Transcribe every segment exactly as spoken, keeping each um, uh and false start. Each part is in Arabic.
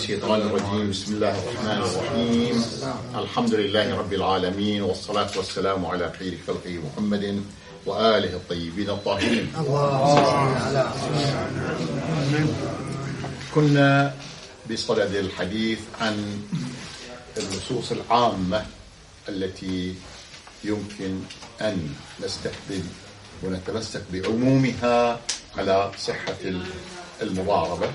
الشيطان الرجيم. بسم الله الرحمن الرحيم. الحمد لله رب العالمين، والصلاة والسلام على خير خلقه محمد وآله الطيبين الطاهرين. كنا بصدد الحديث عن النصوص العامة التي يمكن أن نستخدم ونتمسك بعمومها على صحة المضاربة،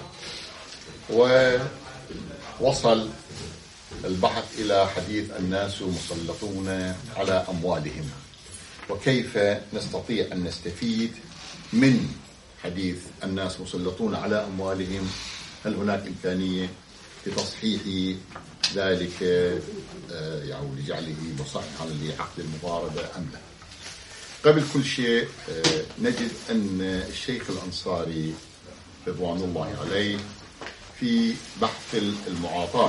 ووصل البحث إلى حديث الناس مسلطون على أموالهم، وكيف نستطيع أن نستفيد من حديث الناس مسلطون على أموالهم. هل هناك إمكانية لتصحيح ذلك يعني لجعله مصححا لعقد المضاربة أم لا؟ قبل كل شيء نجد أن الشيخ الأنصاري رضوان الله عليه في بحث المعاطاة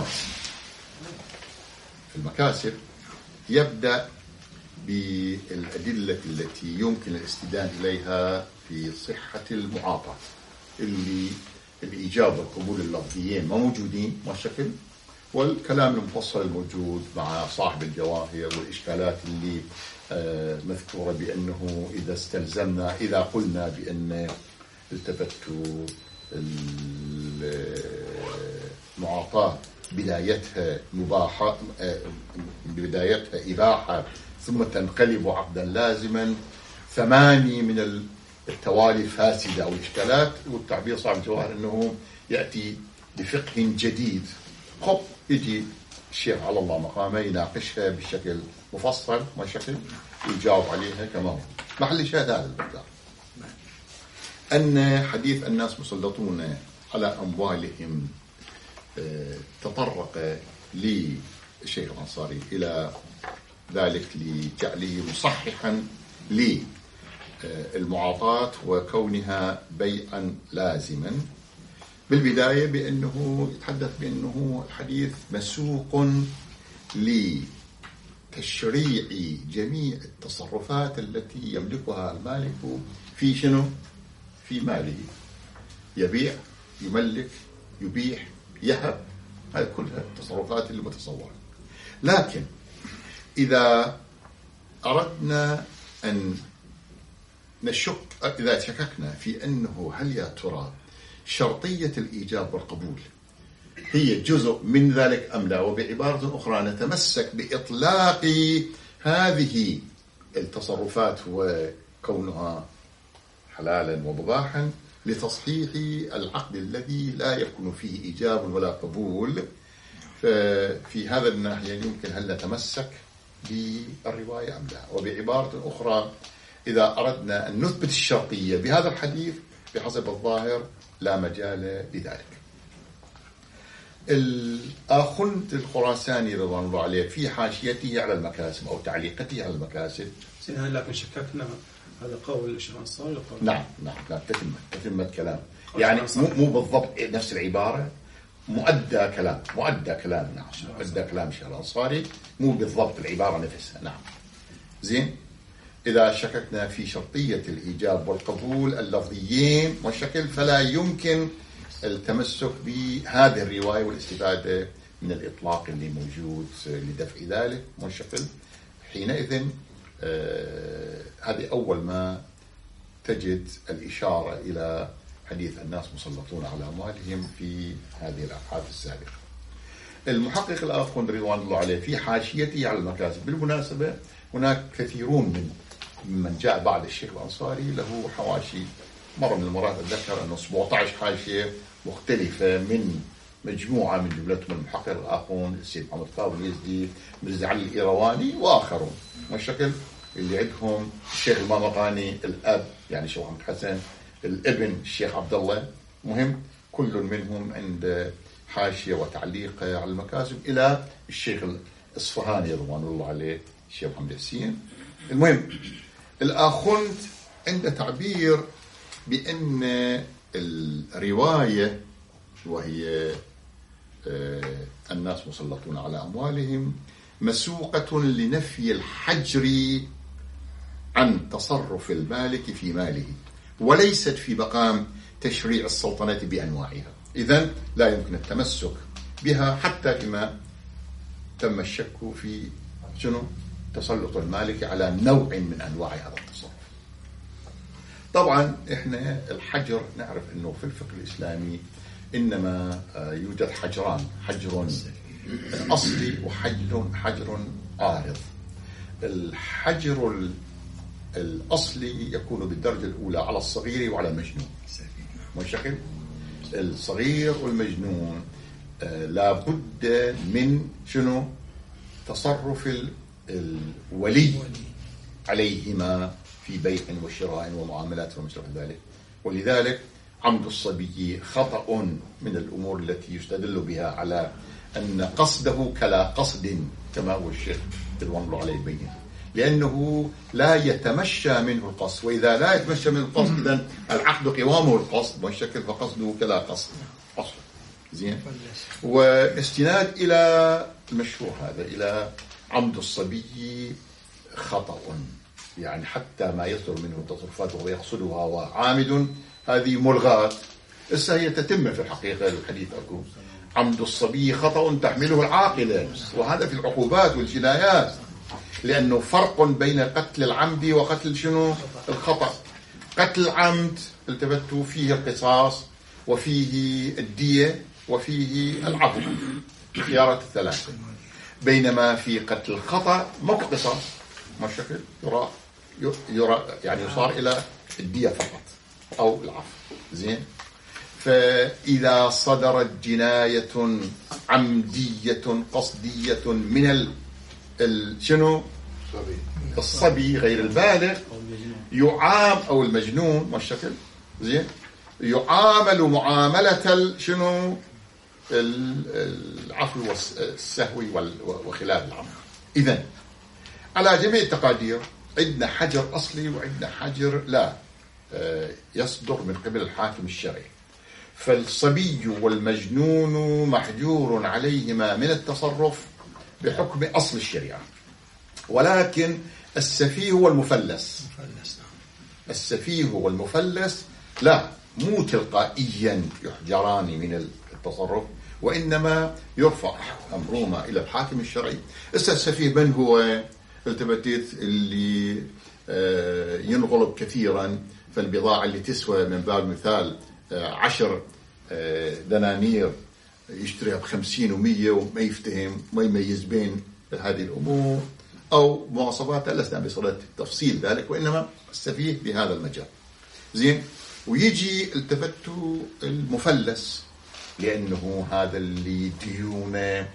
في المكاسب يبدأ بالأدلة التي يمكن الاستدلال إليها في صحة المعاطاة، اللي الإيجاب والقبول اللفظيين موجودين والشكل، والكلام المفصل الموجود مع صاحب الجواهر والإشكالات اللي مذكورة بأنه إذا استلزمنا إذا قلنا بأن التفت المعاطاة بدايتها مباحة بدايتها إباحة ثم تنقلب عقدا لازما، ثماني من التوالي فاسدة أو إشكالات، والتعبير صاحب الجواهر أنه يأتي بفقه جديد. خب يجي الشيخ على الله مقامه يناقشها بشكل مفصل وشكل يجاوب عليها كما هو. محل شاهد هذا المقدار أن حديث الناس مسلطون على أموالهم تطرق للشيخ الأنصاري إلى ذلك لجعله مصححا للمعاطاة وكونها بيعا لازما. بالبداية بأنه يتحدث بأنه الحديث مسوق لتشريع جميع التصرفات التي يملكها المالك في شنو؟ في ماله، يبيع، يملك، يبيح، يهب، هذه كلها التصرفات اللي متصورة. لكن إذا أردنا أن نشك، إذا شككنا في أنه هل يا ترى شرطية الإيجاب والقبول هي جزء من ذلك أم لا، وبعبارة أخرى نتمسك بإطلاق هذه التصرفات وكونها حلالا ومباحا لتصحيح العقد الذي لا يكون فيه إيجاب ولا قبول. ففي هذا الناحية يمكن هل نتمسك بالرواية أم لا؟ وبعبارة أخرى إذا أردنا أن نثبت الشرطية بهذا الحديث بحسب الظاهر لا مجال لذلك. الآخوند الخراساني رضوان الله عليه في حاشيته على المكاسب أو تعليقته على المكاسب، لكن شككنا هذا قول الشيخ الأنصاري. نعم نعم نعم تتمة تتمة كلام، يعني مو مو بالضبط نفس العبارة، مؤدى كلام مؤدى كلام نعم مؤدى كلام الشيخ الأنصاري، مو بالضبط العبارة نفسها. نعم زين. إذا شككنا في شرطية الإيجاب والقبول اللفظيين والشكل فلا يمكن التمسك بهذه الرواية والاستفادة من الإطلاق اللي موجود لدفع ذلك والشكل. حينئذ آه هذه أول ما تجد الإشارة إلى حديث الناس مسلطون على أموالهم في هذه الأبحاث السابقة. المحقق الآخوند رضوان الله عليه في حاشيته على المكاسب، بالمناسبة هناك كثيرون من من جاء بعد الشيخ الأنصاري له حواشي، مرة من المرات أتذكر أنه سبعة عشر حاشية مختلفة من مجموعة من جملتهم المحقق الآخوند السيد محمد قاضي اليزدي، مرزا علي الإيرواني وآخرون، والشكل اللي عندهم الشيخ المامغاني الأب يعني الشيخ محمد حسن، الابن الشيخ عبد الله، مهم كل منهم عند حاشية وتعليق على المكاسب إلى الشيخ الإصفهاني رضوان الله عليه الشيخ محمد حسين. المهم الآخوند عنده تعبير بأن الرواية وهي الناس مسلطون على أموالهم مسوقة لنفي الحجر عن تصرف المالك في ماله، وليست في مقام تشريع السلطنة بأنواعها. إذن لا يمكن التمسك بها حتى فيما تم الشك في شنو تسلط المالك على نوع من أنواع هذا التصرف. طبعا إحنا الحجر نعرف أنه في الفقه الإسلامي إنما يوجد حجران، حجر أصلي وحجر حجر عارض. الحجر الأصلي يكون بالدرجة الأولى على الصغير وعلى المجنون. والشكل الصغير والمجنون لا بد من شنو تصرف الولي عليهما في بيع وشراء ومعاملات وما شابه ذلك. ولذلك عمد الصبي خطأ من الأمور التي يستدل بها على أن قصده كلا قصد، كما هو الشيخ رضوان الله عليه يبين، لأنه لا يتمشى منه القصد، وإذا لا يتمشى منه القصد إذن العقد قوامه القصد، والشكل فقصده كلا قصد أصلا. زين. واستناد إلى المشهور هذا، إلى عمد الصبي خطأ، يعني حتى ما يصدر منه تصرفات وهو يقصدها وعامد، هذه ملغاة. إسا هي تتم في الحقيقة الحديث أكو عمد الصبي خطأ تحمله العاقلة، وهذا في العقوبات والجنايات، لأنه فرق بين قتل العمد وقتل شنو الخطأ. قتل العمد التفتوا فيه القصاص وفيه الدية وفيه العفو، خيارات الثلاثة، بينما في قتل الخطأ ما قصاص، ما الشكل يرى يرى يعني يصار إلى الدية فقط أو العفو. زين. فإذا صدرت جناية عمدية قصدية من ال شنو الصبي غير البالغ يعام أو المجنون، ما الشكل زين، يعامل معاملة شنو العفو والسهو وخلاف العمد. إذن على جميع التقادير عندنا حجر أصلي وعندنا حجر لا يصدر من قبل الحاكم الشرعي. فالصبي والمجنون محجور عليهما من التصرف بحكم أصل الشريعة، ولكن السفيه والمفلس السفيه والمفلس لا، مو تلقائيا يحجران من التصرف، وإنما يرفع أمرهما إلى الحاكم الشرعي. السفيه من هو؟ التبتيت اللي ينغلب كثيرا، فالبضاعة اللي تسوى من باب مثال عشر دنانير يشتريها بخمسين ومية وما يفتهم ما يميز بين هذه الأمور، أو مواصفات لسنا بصلة تفصيل ذلك، وإنما السفيه بهذا المجال. زين. ويجي التفتوا المفلس، لأنه هذا اللي ديونه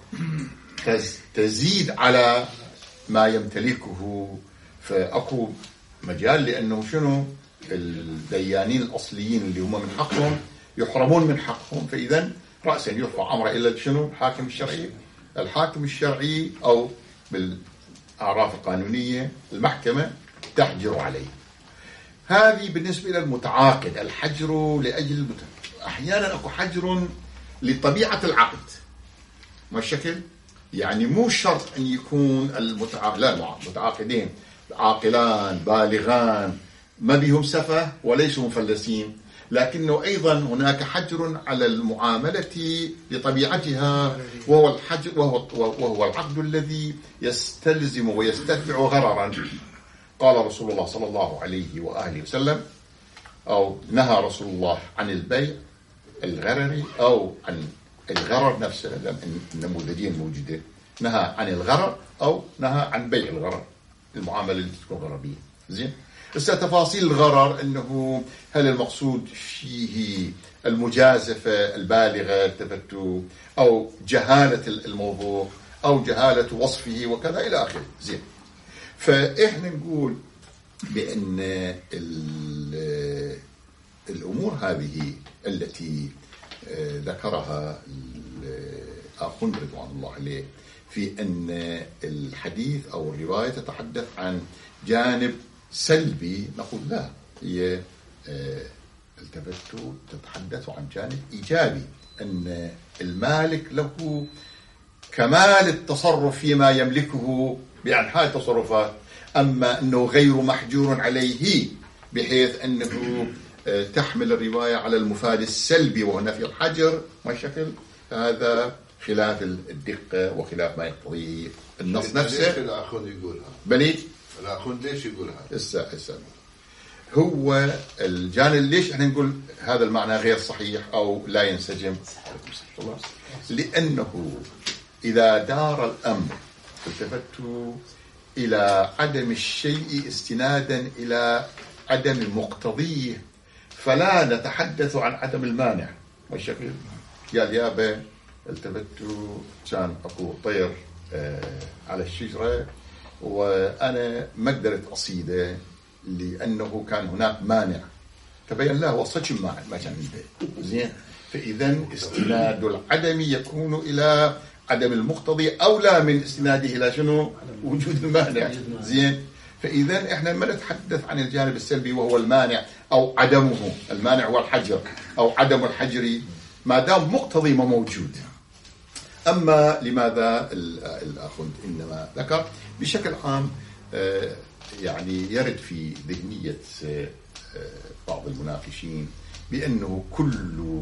تزيد على ما يمتلكه، فأكو مجال لأنه شنو الديانين الأصليين اللي هم من حقهم يحرمون من حقهم، فإذا رأسا يرفع أمره إلى شنو الحاكم الشرعي. الحاكم الشرعي أو بالأعراف القانونية المحكمة تحجر عليه. هذه بالنسبة إلى المتعاقد، الحجر لأجل المتعاقد. أحيانا أكو حجر لطبيعة العقد، ما الشكل، يعني مو شرط أن يكون المتعاقد لا المتعاقدين عاقلان بالغان ما بهم سفه وليسوا مفلسين، لكنه أيضا هناك حجر على المعاملة لطبيعتها، وهو الحجر وهو, وهو العقد الذي يستلزم ويستتبع غررا. قال رسول الله صلى الله عليه وآله وسلم، أو نهى رسول الله عن البيع الغرري أو عن الغرر نفسه، النموذجين موجودة، نهى عن الغرر أو نهى عن بيع الغرر، المعاملة اللي تكون غربية. زين. بس تفاصيل الغرر أنه هل المقصود فيه المجازفة البالغة التفتو أو جهالة الموضوع أو جهالة وصفه وكذا إلى آخره. زين. فإحنا نقول بأن الأمور هذه التي ذكرها أخونا رضوان الله عليه في أن الحديث أو الرواية تتحدث عن جانب سلبي، نقول لا، هي التفتوا تتحدث عن جانب إيجابي، أن المالك له كمال التصرف فيما يملكه بأنحاء التصرفات، أما أنه غير محجور عليه بحيث أنه تحمل الرواية على المفاد السلبي وهو نفي الحجر ما شكل، هذا خلاف الدقة وخلاف ما يقتضيه النص نفسه. ليش الأخون يقولها؟ بلي الأخون ليش يقولها؟ هسه هسه هو الجانب ليش احنا نقول هذا المعنى غير صحيح أو لا ينسجم؟ لأنه إذا دار الأمر التفت إلى عدم الشيء استنادا إلى عدم مقتضيه فلا نتحدث عن عدم المانع. والشكل قال يابا التفت كان أكو طير على الشجرة وأنا ما قدرت أصيده لأنه كان هناك مانع، تبين له وصج ما كان عنده زين. فإذا استناد العدم يكون إلى عدم المقتضي أولى من استناده إلى شنو؟ وجود المانع زين. فإذا إحنا ما نتحدث عن الجانب السلبي وهو المانع أو عدمه. المانع هو الحجر أو عدم الحجر ما دام مقتضي ما موجود. أما لماذا الأخ إنما ذكر بشكل عام يعني يرد في ذهنية بعض المناقشين بأنه كل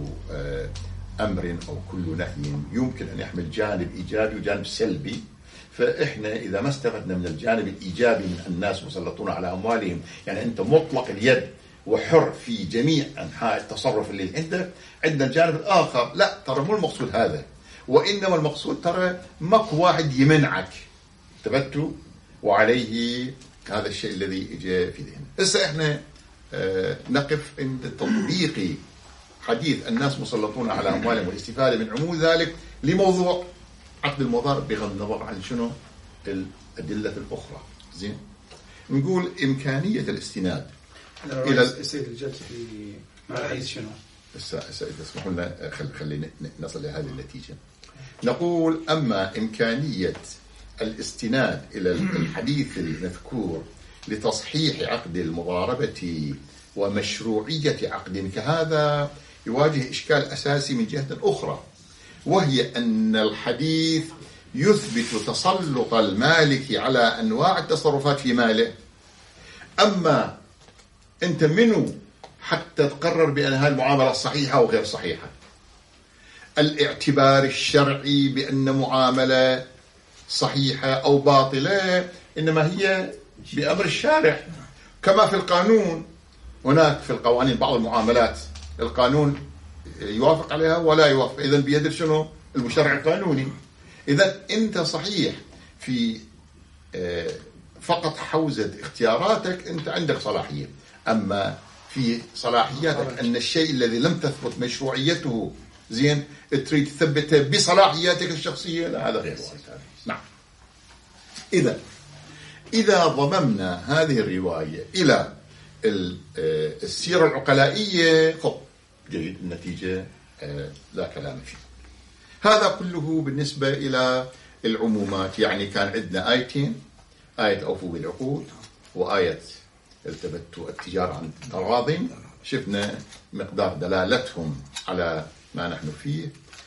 أمر أو كل نهي يمكن أن يحمل جانب إيجابي وجانب سلبي. فإحنا إذا ما استفدنا من الجانب الإيجابي من الناس مسلطون على أموالهم، يعني أنت مطلق اليد وحر في جميع أنحاء التصرف اللي عندك، عندنا الجانب الآخر لا ترى مو المقصود هذا، وإنما المقصود ترى ماكو واحد يمنعك تبتو وعليه هذا الشيء الذي اجى في ذهننا. هسه احنا اه نقف عند تطبيق حديث الناس مسلطون على اموالهم والاستفاده من عموم ذلك لموضوع عقد المضارب بغض النظر عن شنو الادله الاخرى. زين نقول امكانيه الاستناد الى السيد الجلسه في مع الرئيس شنو؟ هسه هسه اذا تسمحوا لنا خلينا نصل لهذه النتيجه. نقول اما امكانيه الاستناد إلى الحديث المذكور لتصحيح عقد المضاربة ومشروعية عقد كهذا يواجه إشكال أساسي من جهة أخرى، وهي أن الحديث يثبت تسلط المالك على أنواع التصرفات في ماله. أما أنت منو حتى تقرر بأن هذه المعاملة صحيحة أو غير صحيحة؟ الاعتبار الشرعي بأن معاملة صحيحة أو باطلة إنما هي بأمر الشارع، كما في القانون. هناك في القوانين بعض المعاملات القانون يوافق عليها ولا يوافق، إذن بيد شنو؟ المشرع القانوني. إذن أنت صحيح في فقط حوزة اختياراتك أنت عندك صلاحية، أما في صلاحياتك أن الشيء الذي لم تثبت مشروعيته زين تريد تثبته بصلاحياتك الشخصية، لا هذا غير وارد. نعم. إذا إذا ضممنا هذه الرواية إلى السيرة العقلائية خب جيد، النتيجة لا كلام فيه. هذا كله بالنسبة إلى العمومات. يعني كان عندنا آيتين، آية أوفوا بالعقود وآية التفتوا التجارة عن تراض، شفنا مقدار دلالتهم على ما نحن فيه.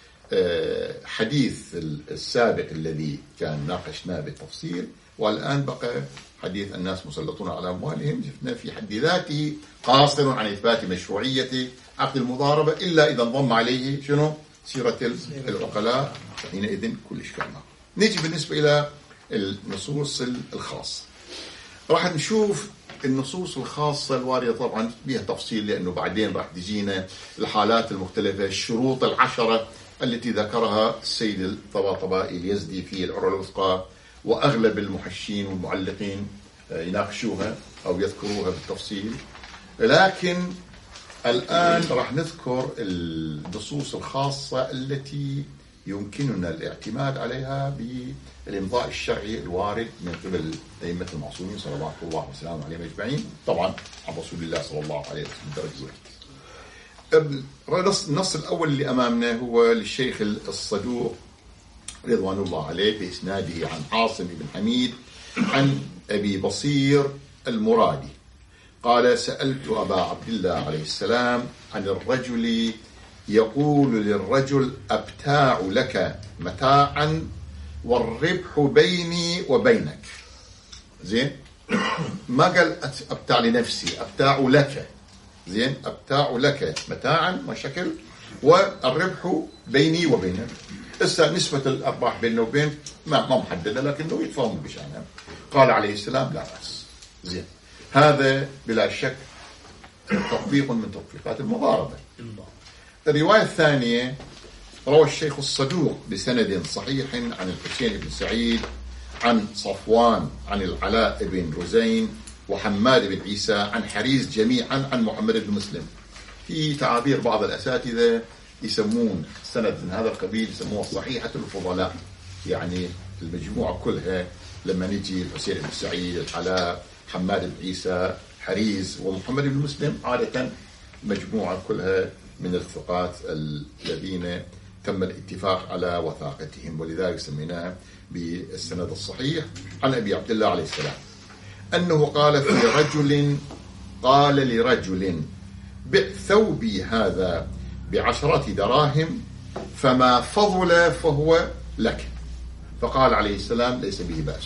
حديث السابق الذي كان ناقشناه بالتفصيل، والآن بقى حديث الناس مسلطون على أموالهم، شفنا في حد ذاته قاصر عن إثبات مشروعية عقد المضاربة إلا إذا انضم عليه شنو؟ سيرة العقلاء، حينئذ كل إشكال معه. نيجي بالنسبة إلى النصوص الخاصة، راح نشوف النصوص الخاصة الواردة طبعا بها تفصيل، لأنه بعدين راح تجينا الحالات المختلفة، الشروط العشرة التي ذكرها السيد الطباطبائي اليزدي في العروة الوثقى، وأغلب المحشين والمعلقين يناقشوها أو يذكروها بالتفصيل. لكن الآن راح نذكر النصوص الخاصة التي يمكننا الاعتماد عليها بالإمضاء الشرعي الوارد من قبل أئمة المعصومين صلوات الله وسلامه عليهم أجمعين، طبعا عن رسول الله صلى الله عليه وسلم درجة واحد. النص الأول اللي أمامنا هو للشيخ الصدوق رضوان الله عليه بإسناده عن عاصم بن حميد عن أبي بصير المرادي قال: سألت أبا عبد الله عليه السلام عن الرجل يقول للرجل: أبتاع لك متاعا والربح بيني وبينك. زين، ما قال أبتاع لنفسي، أبتاع لك. زين، أبتاع لك متاعا ما شكل، والربح بيني وبينك. هسه نسبة الأرباح بينه وبين ما ما محددة، لكنه يتفاهم بشأنها. قال عليه السلام لا بأس. زين، هذا بلا شك تطبيق من تطبيقات المضاربة. الرواية الثانية روى الشيخ الصدوق بسند صحيح عن الحسين بن سعيد عن صفوان عن العلاء بن رزين وحماد بن عيسى عن حريز جميعا عن محمد بن مسلم. في تعابير بعض الأساتذة يسمون سند من هذا القبيل يسموه صحيحة الفضلاء، يعني المجموعة كلها لما نجي الحسين بن سعيد، العلاء، حماد بن عيسى، حريز ومحمد بن مسلم، عادة مجموعة كلها من الثقات الذين تم الاتفاق على وثاقتهم، ولذلك سميناها بالسند الصحيح. عن أبي عبد الله عليه السلام أنه قال في رجل قال لرجل بئ ثوبي هذا بعشرة دراهم فما فضل فهو لك، فقال عليه السلام ليس به بأس.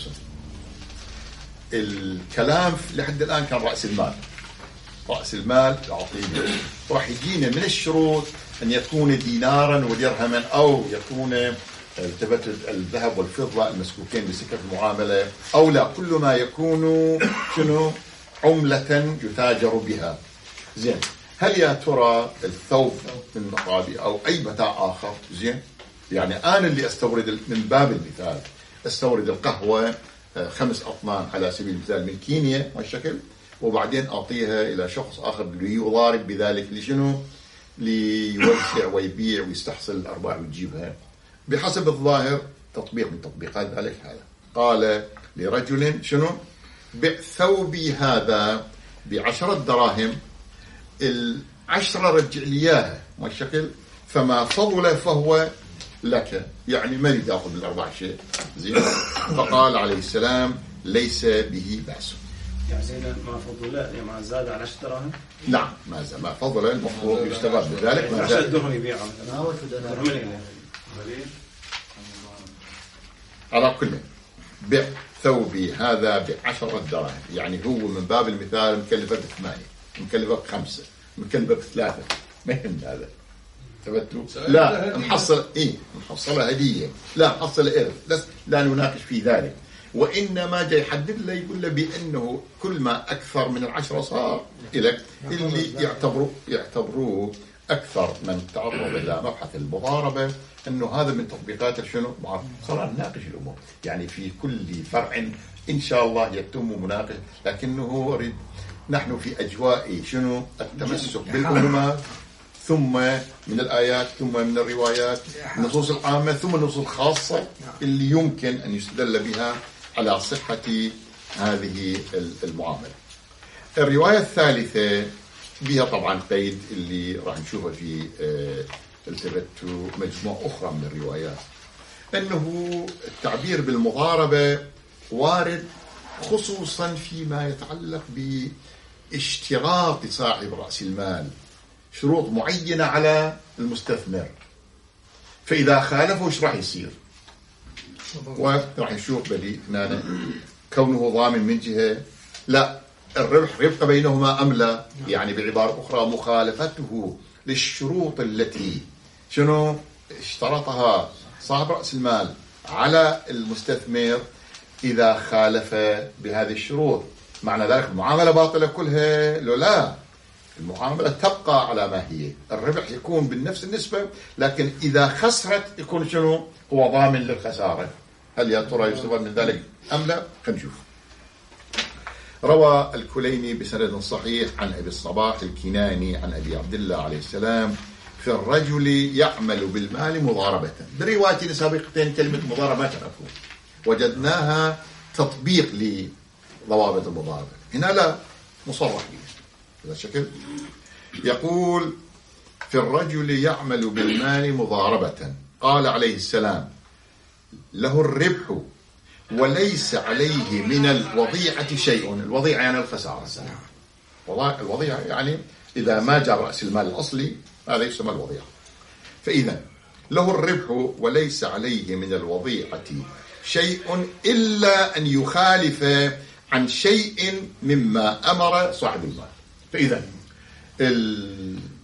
الكلام لحد الآن كان رأس المال، رأس المال العطية، راح يجينا من الشروط أن يكون دينارا ودرهما أو يكون التفت الذهب والفضة المسكوكين بسكة المعاملة، أو لا كل ما يكون شنو عملة يتاجر بها. زين، هل يا ترى الثوب من مقابي أو أي متاع آخر؟ زين، يعني أنا اللي أستورد من باب المثال أستورد القهوة خمس أطنان على سبيل المثال من كينيا والشكل، وبعدين أعطيها إلى شخص آخر ليضارب بذلك لشنو؟ ليوزع ويبيع ويستحصل الأرباح ويجيبها. بحسب الظاهر تطبيق من تطبيقات ذلك هذا. قال لرجل شنو؟ بئ ثوبي هذا بعشرة دراهم، العشرة رجع لي إياها والشكل، فما فضل فهو لك، يعني ما يريد ياخذ الأربع شيء. زين، فقال عليه السلام ليس به بأس. يعني زين ما فضل يعني ما زاد على عشرة دراهم؟ نعم، ما زاد ما فضل المفروض يشتغل بذلك. ما زاد درهم يبيعه مثلا درهمين. على كل بيع ثوبي هذا بعشرة دراهم، يعني هو من باب المثال مكلفك ثمانية، مكلفك خمسة، مكلفك ثلاثة، ما يهم هذا. ثبتوا؟ لا محصل إيه محصلة هدية، لا محصلة إرث، لا, لا نناقش في ذلك، وإنما جاي يحدد له يقول له بأنه كل ما أكثر من العشرة صار إلك، اللي يعتبروا يعتبروه أكثر من تعرض إلى مبحث المضاربة أنه هذا من تطبيقات شنو؟ صار نناقش الأمور، يعني في كل فرع إن شاء الله يتم مناقش، لكنه أريد نحن في أجواء شنو؟ التمسك بالأمة، ثم من الآيات، ثم من الروايات، النصوص العامة، ثم النصوص الخاصة اللي يمكن أن يستدل بها على صحة هذه المعاملة. الرواية الثالثة بها طبعا قيد اللي راح نشوفه في التفتوا مجموعة أخرى من الروايات، أنه التعبير بالمضاربة وارد خصوصا فيما يتعلق باشتراط صاحب رأس المال شروط معينة على المستثمر، فإذا خالفه ايش راح يصير؟ وراح نشوف بدي هنا كونه ضامن من جهة، لا الربح يبقى بينهما أم لا، يعني بعبارة أخرى مخالفته للشروط التي شنو اشترطها صاحب رأس المال على المستثمر، إذا خالف بهذه الشروط معنى ذلك المعاملة باطلة كلها؟ لو لا، المعاملة تبقى على ما هي، الربح يكون بنفس النسبة، لكن إذا خسرت يكون شنو؟ هو ضامن للخسارة. هل يا ترى يستفاد من ذلك أم لا؟ خلينا نشوف. روى الكليني بسند صحيح عن أبي الصباح الكناني عن أبي عبد الله عليه السلام في الرجل يعمل بالمال مضاربة. برواية سابقتين كلمة مضاربة ما تعرفون، وجدناها تطبيق لضوابط المضاربة، هنا لا مصرح به هذا الشكل. يقول في الرجل يعمل بالمال مضاربة، قال عليه السلام له الربح وليس عليه من الوضيعة شيء. الوضيعة يعني الخسارة، الوضيعة يعني إذا ما جاء رأس المال الأصلي هذا يسمى الوضيعة. فإذا له الربح وليس عليه من الوضيعة شيء إلا أن يخالف عن شيء مما أمر صاحب المال. فإذا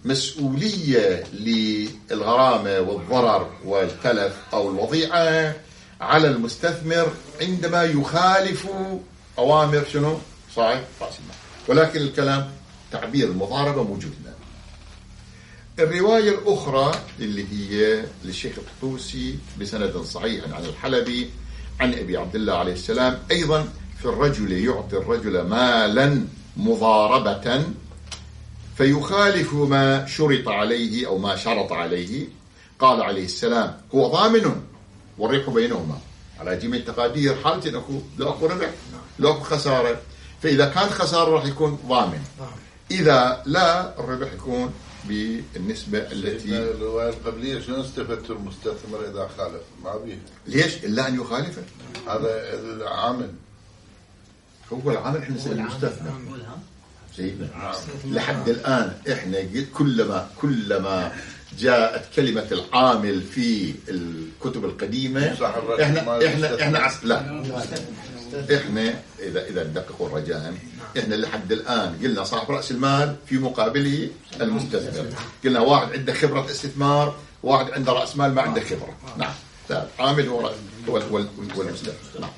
مسؤولية للغرامة والضرر والتلف أو الوضيعة على المستثمر عندما يخالف أوامر شنو؟ صاحب رأس المال. ولكن الكلام تعبير المضاربة موجود لنا. الرواية الأخرى اللي هي للشيخ الطوسي بسند صحيح عن الحلبي عن أبي عبد الله عليه السلام أيضا في الرجل يعطي الرجل مالا مضاربة فيخالف ما شرط عليه أو ما شرط عليه، قال عليه السلام هو ضامن والربح بينهما على جميع التقادير حالة أكو لو أكو ربح لو أكو خسارة، فإذا كان خسارة راح يكون ضامن، إذا لا الربح يكون بالنسبة التي. الرواية القبلية شنو استفدت المستثمر إذا خالف؟ ما بيه. ليش إلا أن يخالفه؟ هذا العامل هو العامل. إحنا نسأل المستثمر سيدنا لحد الآن إحنا كلما كلما جاءت كلمة العامل في الكتب القديمة إحنا إحنا إحنا عس... لا إحنا إذا إذا دققوا الرجاء إحنا لحد الآن قلنا صاحب رأس المال في مقابله المستثمر، قلنا واحد عنده خبرة استثمار، واحد عنده رأس مال ما عنده خبرة. نعم لا العامل هو هو المستثمر. نعم.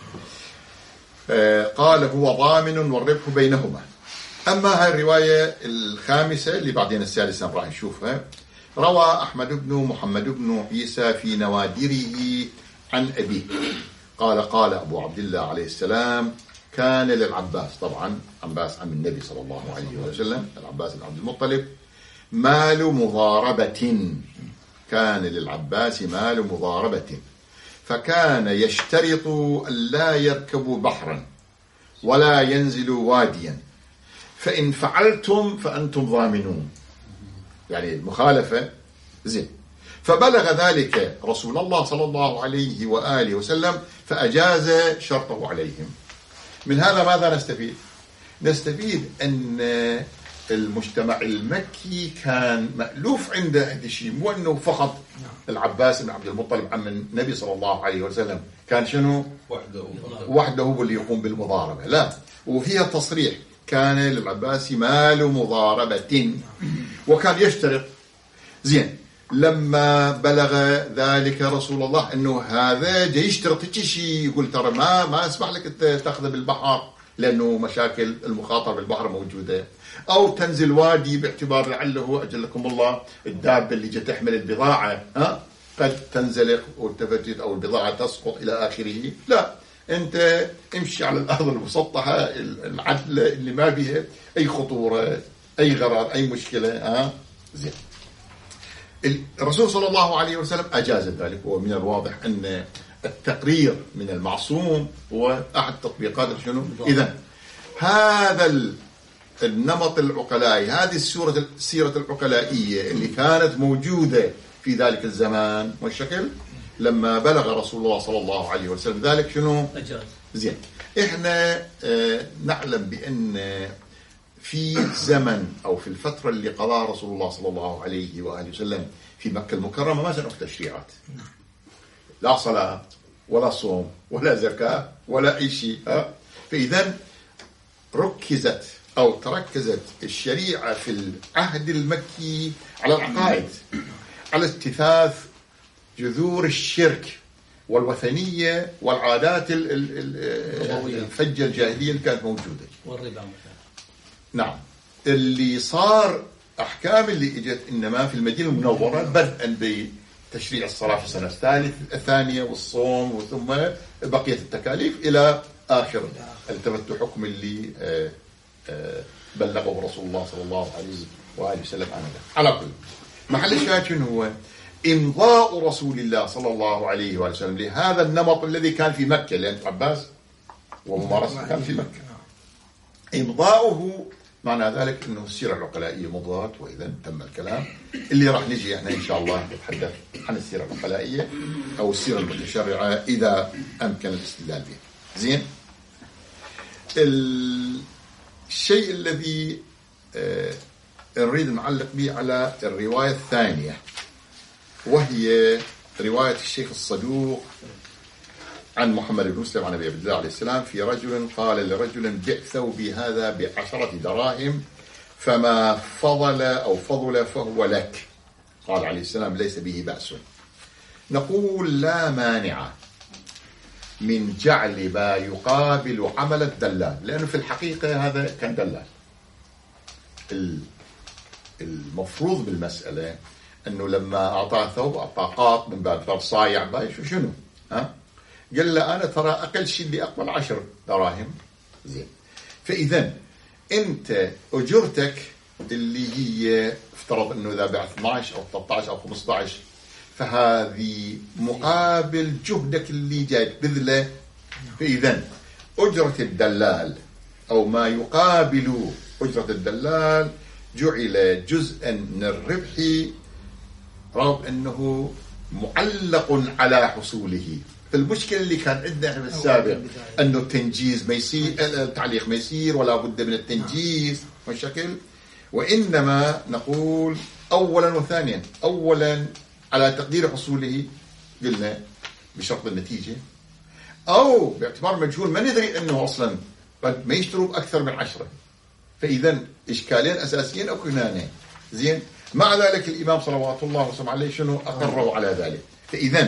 آه قال هو ضامن والربح بينهما. أما هاي الرواية الخامسة اللي بعدين السادسة راح نشوفها، روى أحمد بن محمد بن عيسى في نوادره عن أبيه قال قال أبو عبد الله عليه السلام كان للعباس، طبعا عباس عم النبي صلى الله عليه وسلم العباس بن عبد المطلب، مال مضاربة، كان للعباس مال مضاربة فكان يشترط أن لا يركبوا بحرا ولا ينزلوا واديا فإن فعلتم فأنتم ضامنون، يعني المخالفة زين. فبلغ ذلك رسول الله صلى الله عليه وآله وسلم فأجاز شرطه عليهم. من هذا ماذا نستفيد؟ نستفيد أن المجتمع المكي كان مألوف عنده هذا الشيء، مو أنه فقط العباس بن عبد المطلب عم النبي صلى الله عليه وسلم كان شنو؟ وحده وحده هو اللي يقوم بالمضاربة، لا، وفيها تصريح كان للعباس مال مضاربة وكان يشترط. زين لما بلغ ذلك رسول الله انه هذا جاي يشترط شيء، يقول ترى ما ما اسمح لك انت تاخذه بالبحر لانه مشاكل المخاطره بالبحر موجوده، او تنزل وادي باعتبار لعله اجلكم الله الدابه اللي جت تحمل البضاعه ها قد تنزلق وتفتت او البضاعه تسقط الى اخره، لا انت امشي على الارض المسطحه العدله اللي ما بها اي خطوره اي غرر اي مشكله. ها زين الرسول صلى الله عليه وسلم اجاز ذلك، ومن الواضح ان التقرير من المعصوم هو احد تطبيقات شنو. اذا هذا النمط العقلائي، هذه السوره السيره العقلائيه اللي كانت موجوده في ذلك الزمان والشكل، لما بلغ رسول الله صلى الله عليه وسلم ذلك شنو أجاز. زين احنا آه نعلم بان في زمن او في الفتره اللي قضاها رسول الله صلى الله عليه واله وسلم في مكه المكرمه ما كان في تشريعات، لا صلاه ولا صوم ولا زكاه ولا اي شيء. فاذا ركزت او تركزت الشريعه في العهد المكي على العقائد، على استثاث جذور الشرك والوثنية والعادات الفجة الجاهلية اللي كانت موجودة والربا مثلا. نعم اللي صار أحكام اللي إجت إنما في المدينة المنورة بدءا بتشريع الصلاة في السنة الثالث الثانية والصوم وثم بقية التكاليف إلى آخر التبت حكم اللي بلغه رسول الله صلى الله عليه وآله وسلم عنه. على كل محل الشاهد هو إمضاء رسول الله صلى الله عليه وسلم لهذا النمط الذي كان في مكة، لأن عباس وممارسة كان في مكة. إمضاؤه معنى ذلك أنه السيرة العقلائية مضات، وإذا تم الكلام اللي راح نجي احنا إن شاء الله نتحدث عن السيرة العقلائية أو السيرة المتشرعة إذا أمكن الاستدلال بها. زين الشيء الذي آه نريد نعلق به على الرواية الثانية، وهي رواية الشيخ الصدوق عن محمد بن مسلم عن أبي عبد الله عليه السلام في رجل قال لرجل بع ثوبي هذا بعشرة دراهم فما فضل أو فضل فهو لك. قال عليه السلام ليس به بأس. نقول لا مانع من جعل ما يقابل عمل الدلال، لأنه في الحقيقة هذا كان دلال. المفروض بالمسألة أنه لما أعطاه ثوب أعطاه قاط من باب ثلاث صايع باي شنو ها؟ قال له أنا ترى أقل شيء اللي أقبل عشر دراهم. زين، فإذا أنت أجرتك اللي هي افترض أنه إذا بعت اثني عشر أو ثلاثة عشر أو خمسة عشر، فهذه مقابل جهدك اللي جاي بذله. فإذا أجرة الدلال أو ما يقابل أجرة الدلال جعل جزءا من الربح، رغم أنه معلق على حصوله. فالمشكلة اللي كان عندنا في السابق أنه التنجيز ما يصير، التعليق ما يصير ولا بد من التنجيز والشكل، وإنما نقول أولا وثانيا، أولا على تقدير حصوله قلنا بشرط النتيجة، أو باعتبار مجهول ما ندري أنه أصلا قد ما يشتروا بأكثر من عشرة. فإذا إشكالين أساسيين أو كنانين. زين، مع ذلك الإمام صلوات الله وسلم عليه شنو أقروا على ذلك. فإذا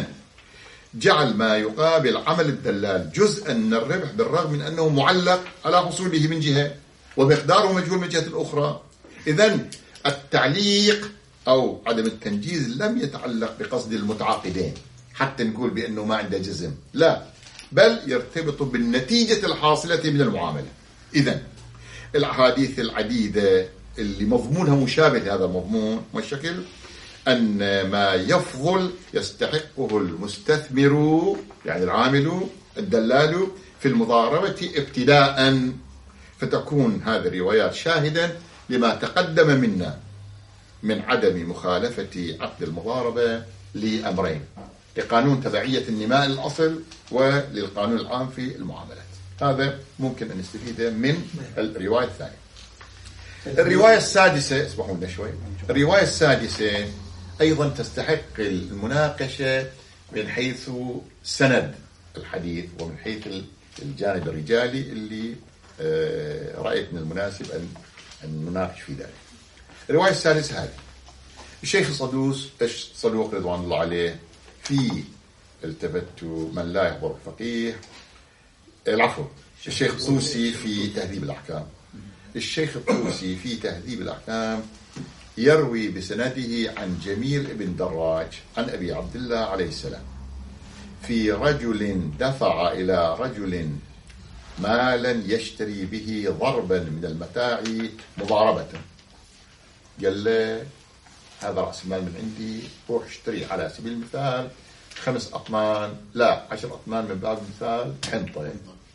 جعل ما يقابل عمل الدلال جزءا من الربح، بالرغم من أنه معلق على حصوله من جهة ومقداره مجهول من جهة الأخرى. إذا التعليق أو عدم التنجيز لم يتعلق بقصد المتعاقدين حتى نقول بأنه ما عنده جزم، لا، بل يرتبط بالنتيجة الحاصلة من المعاملة. إذا الأحاديث العديدة اللي مضمونها مشابه لهذا المضمون والشكل، أن ما يفضل يستحقه المستثمر يعني العامل الدلال في المضاربة ابتداء، فتكون هذه الروايات شاهدا لما تقدم منا من عدم مخالفة عقد المضاربة لأمرين: لقانون تبعية النماء الأصل وللقانون العام في المعاملات. هذا ممكن أن نستفيد من الرواية الثانية. الرواية السادسة، اسمحوا لنا شوي، الرواية السادسة أيضا تستحق المناقشة من حيث سند الحديث ومن حيث الجانب الرجالي اللي رأيت من المناسب أن نناقش في ذلك. الرواية السادسة هذه: الشيخ الصدوس صدوق رضوان الله عليه في التفت من لا يحضر الفقيه، العفو، الشيخ الطوسي في تهذيب الأحكام. الشيخ الطوسي في تهذيب الأحكام يروي بسنده عن جميل بن دراج عن أبي عبد الله عليه السلام في رجل دفع إلى رجل مالا يشتري به ضربا من المتاع مضاربة. قال له هذا رأس مال من عندي، روح اشتري على سبيل المثال خمس أطنان، لا عشر أطنان من باب المثال حنطة،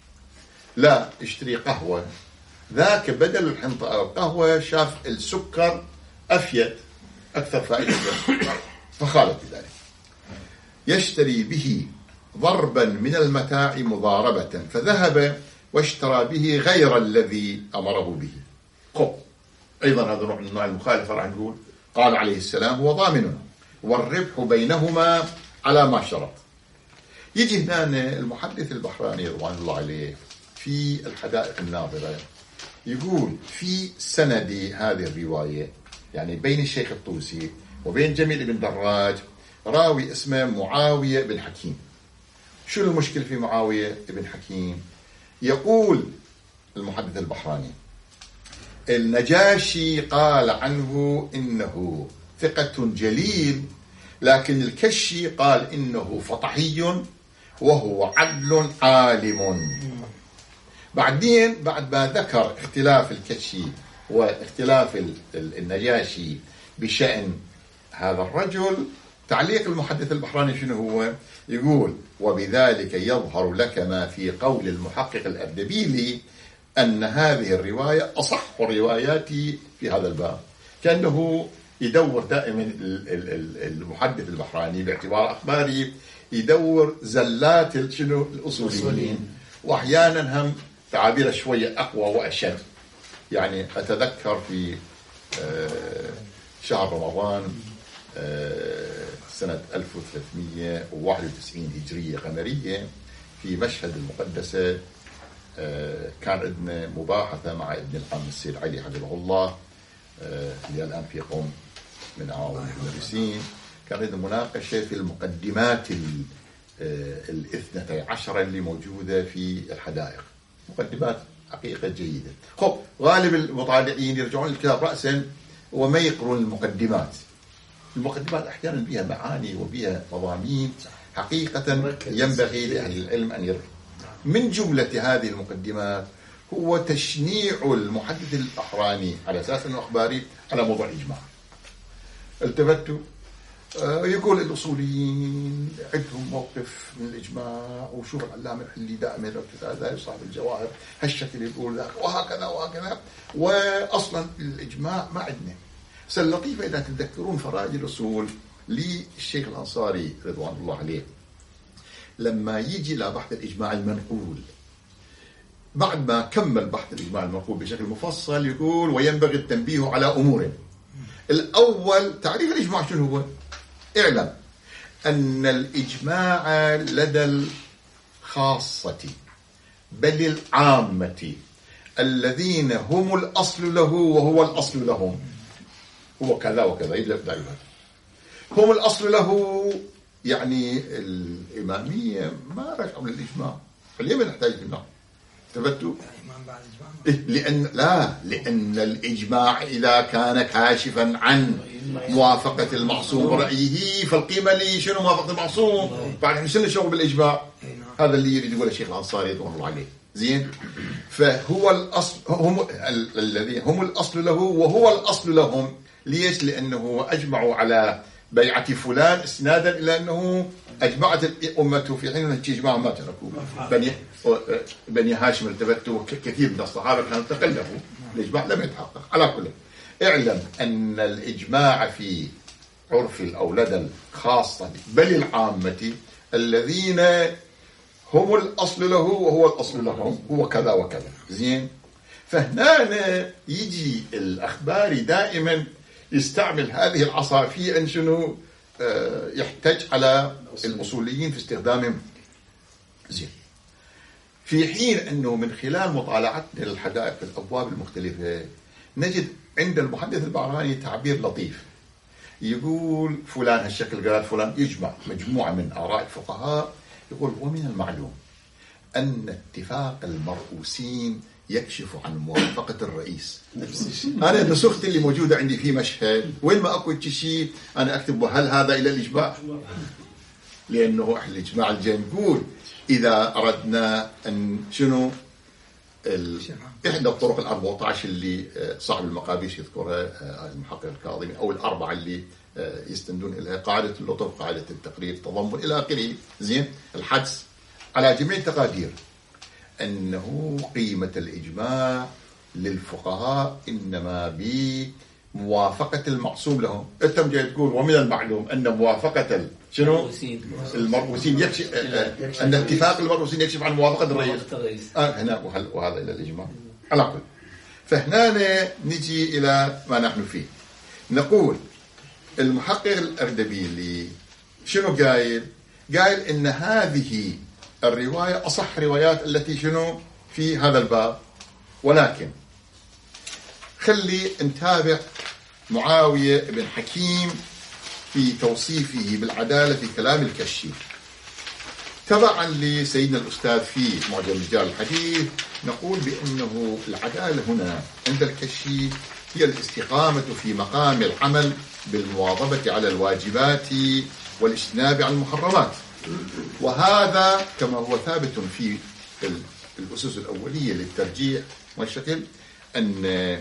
لا اشتري قهوة. ذاك بدل الحنطة أو القهوة شاف السكر أفيد أكثر فائدة فخالف بذلك، يشتري به ضربا من المتاع مضاربة، فذهب واشترى به غير الذي أمره به. خب أيضا هذا نوع من أنواع المخالفة. راح نقول قال عليه السلام هو ضامن والربح بينهما على ما شرط. يجي هنا المحدث البحراني رضوان الله عليه في الحدائق الناظرة يقول في سند هذه الرواية، يعني بين الشيخ الطوسي وبين جميل بن دراج، راوي اسمه معاوية بن حكيم. شو المشكلة في معاوية بن حكيم؟ يقول المحدث البحراني النجاشي قال عنه إنه ثقة جليل، لكن الكشي قال إنه فطحي وهو عدل عالم. بعدين بعد ما ذكر اختلاف الكشي واختلاف النجاشي بشأن هذا الرجل، تعليق المحدث البحراني شنو هو؟ يقول وبذلك يظهر لك ما في قول المحقق الأردبيلي أن هذه الرواية أصح الروايات في هذا الباب. كأنه يدور دائما المحدث البحراني باعتبار أخباري يدور زلات شنو الأصوليين، وأحيانا هم تعابير شوية أقوى وأشد. يعني أتذكر في شهر رمضان سنة ألف وثلاثمئة وواحد وتسعين هجرية قمرية في مشهد المقدسة، كان عندنا مباحثة مع ابن العم السيد علي حفظه الله اللي الآن في قوم من أعضاء المدرسين، كانت مناقشة في المقدمات الاثنتي عشرة اللي موجودة في الحدائق، مقدمات حقيقة جيدة. خب غالب المطالعين يرجعون للكتاب رأسا وما يقرون المقدمات. المقدمات أحيانا بها معاني وبها مضامين حقيقة ينبغي لأهل العلم أن يروا. من جملة هذه المقدمات هو تشنيع المحدث الأحراني على أساس أنه أخباري على موضوع الإجماع. التفتوا يقول الأصوليين عندهم موقف من الإجماع، وشوف العلامة الحلي دائما هذا صاحب الجواهر هالشكل يقول ذاك وهكذا وهكذا، وأصلا الإجماع ما عندنا. ساللطيفة إذا تتذكرون فرائد الأصول للشيخ الأنصاري رضوان الله عليه، لما يجي إلى بحث الإجماع المنقول بعد ما كمل بحث الإجماع المنقول بشكل مفصل يقول وينبغي التنبيه على أمور. الأول تعريف الإجماع شنو هو؟ اعلم أن الإجماع لدى الخاصة بل العامة الذين هم الأصل له وهو الأصل لهم، هو كذا وكذا يبدأ هم الأصل له. يعني الإمامية ما رجعوا للإجماع، اليمن نحتاج إجماع. ثبتوا؟ لأن لا لأن الإجماع إذا كان كاشفا عن موافقة المعصوم برأيه فالقيمة لي شنو موافقة المعصوم؟ بعد شنو الشغل بالإجماع؟ هذا اللي يريد يقول الشيخ الأنصاري رضوان الله عليه. زين، فهو الأصل، هم الذين هم الأصل له وهو الأصل لهم. ليش؟ لأنه أجمعوا على بيعة فلان استنادا إلى أنه أجمعت أمته في حين الإجماع ما تركوا. بني بني هاشم التفتوا كثير من الصحابة كانوا تقلبوا، الإجماع لم يتحقق. على كل اعلم أن الإجماع في عرف أو لدى الخاصة بل العامة الذين هم الأصل له وهو الأصل لهم هو كذا وكذا. زين، فهنا يجي الأخباري دائما يستعمل هذه العصا في أن شنو يحتج على الأصوليين في استخدامهم. زين، في حين أنه من خلال مطالعتنا للحدائق في الأبواب المختلفة نجد عند المحدث البعراني تعبير لطيف، يقول فلان هالشكل قال فلان، يجمع مجموعة من آراء الفقهاء، يقول ومن المعلوم أن اتفاق المرؤوسين يكشف عن موافقة الرئيس. أنا النسخة اللي موجودة عندي في مشهد وين ما أكو شيء أنا أكتب هل هذا إلى الإجماع، لأنه أهل الإجماع الجاي نقول إذا أردنا أن شنو إحدى الطرق الأربعة عشر اللي صاحب المقابيش يذكرها المحقق الكاظمي أو الأربعة اللي يستندون إليها، قاعدة اللطف، قاعدة التقرير، التضمن إلى آخره. زين، الحدس على جميع التقادير أنه قيمة الإجماع للفقهاء إنما بموافقة المعصوم لهم. أنت جاي تقول ومن المعلوم أن موافقة شنو المرؤوسين يكشف أن اتفاق المرؤوسين يكشف عن موافقة الرئيس. آه هنا وهذا إلى الإجماع. على كل، فهنا نجي إلى ما نحن فيه، نقول المحقق الأردبيلي شنو قايل؟ قايل إن هذه الرواية أصح روايات التي شنو في هذا الباب، ولكن خلي نتابع معاوية بن حكيم في توصيفه بالعدالة في كلام الكشي. تبعا لسيدنا الأستاذ في معجم رجال الحديث نقول بأنه العدالة هنا عند الكشي هي الاستقامة في مقام العمل بالمواظبة على الواجبات والاجتناب عن المحرمات، وهذا كما هو ثابت في الأسس الأولية للترجيح والشكل أن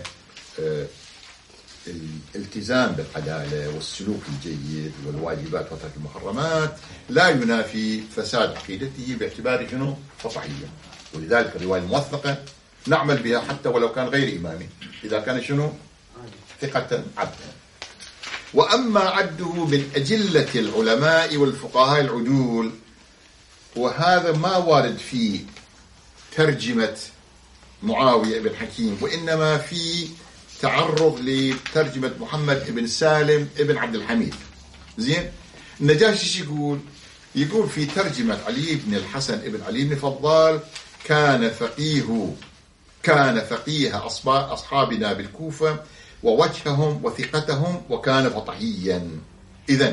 الالتزام بالعدالة والسلوك الجيد والواجبات وترك المحرمات لا ينافي فساد عقيدته باعتباره شنو فصحية، ولذلك الرواية الموثقة نعمل بها حتى ولو كان غير إمامي إذا كان شنو ثقة عبدا. وأما عده من أجلة العلماء والفقهاء العدول، وهذا ما وارد في ترجمة معاوية بن حكيم، وإنما في تعرض لترجمة محمد بن سالم بن عبد الحميد. زين، النجاشي يقول يقول في ترجمة علي بن الحسن بن علي بن فضال كان فقيه كان فقيه أصحابنا بالكوفة ووجههم وثقتهم وكان فطحيا. إذن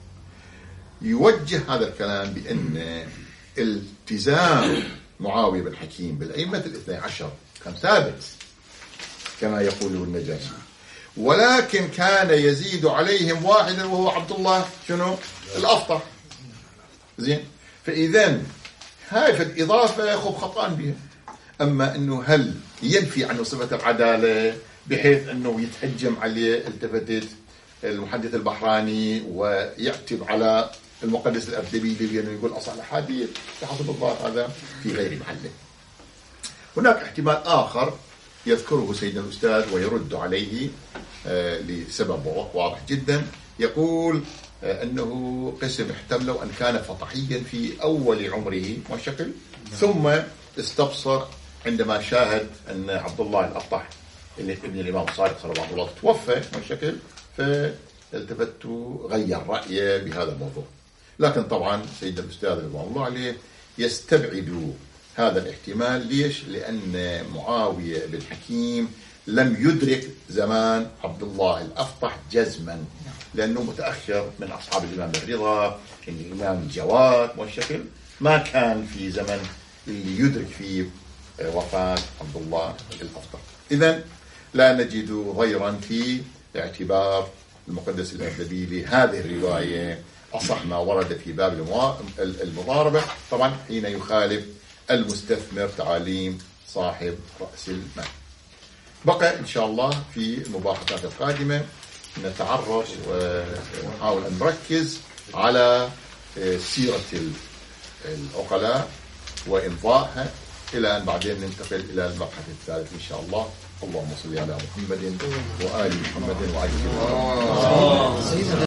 يوجه هذا الكلام بأن التزام معاوية بن حكيم بالأئمة الاثني عشر كان ثابت كما يقول النجاشي، ولكن كان يزيد عليهم واحدا وهو عبد الله شنو الأفطح. زين، فإذن هاي في الإضافة خب خطأن بها. أما أنه هل ينفي عنه صفة العدالة بحيث أنه يتهجم عليه التفتت المحدث البحراني ويعتب على المقدس الأردبيلي بأنه يقول أصح الأحاديث بحسب الظاهر هذا في غير محله. هناك احتمال آخر يذكره سيدنا الأستاذ ويرد عليه لسبب واضح جدا، يقول أنه قسم احتمله أن كان فطحيا في أول عمره وشكل، ثم استبصر عندما شاهد أن عبد الله الأفطح اللي ابن الإمام الصادق صلى الله عليه وسلم توفى وشكل، فالتفت غير رأيه بهذا الموضوع. لكن طبعا سيدنا الأستاذ رضوان الله عليه يستبعد هذا الاحتمال. ليش؟ لأن معاوية بن حكيم لم يدرك زمان عبد الله الأفطح جزما، لأنه متأخر من أصحاب الإمام الرضا، الإمام الجواد والشكل، ما كان في زمن اللي يدرك فيه وفاة عبد الله الأفطح. إذن لا نجد غيرا في اعتبار المقدس الأردبيلي هذه الرواية أصح ما ورد في باب المضاربة، طبعا حين يخالف المستثمر تعاليم صاحب رأس المال. بقى إن شاء الله في المباحثات القادمة نتعرف ونحاول أن نركز على سيرة العقلاء وإمضائها، إلى أن بعدين ننتقل إلى المبحث الثالث إن شاء الله. اللهم صل على محمد وآل محمد وآل محمد.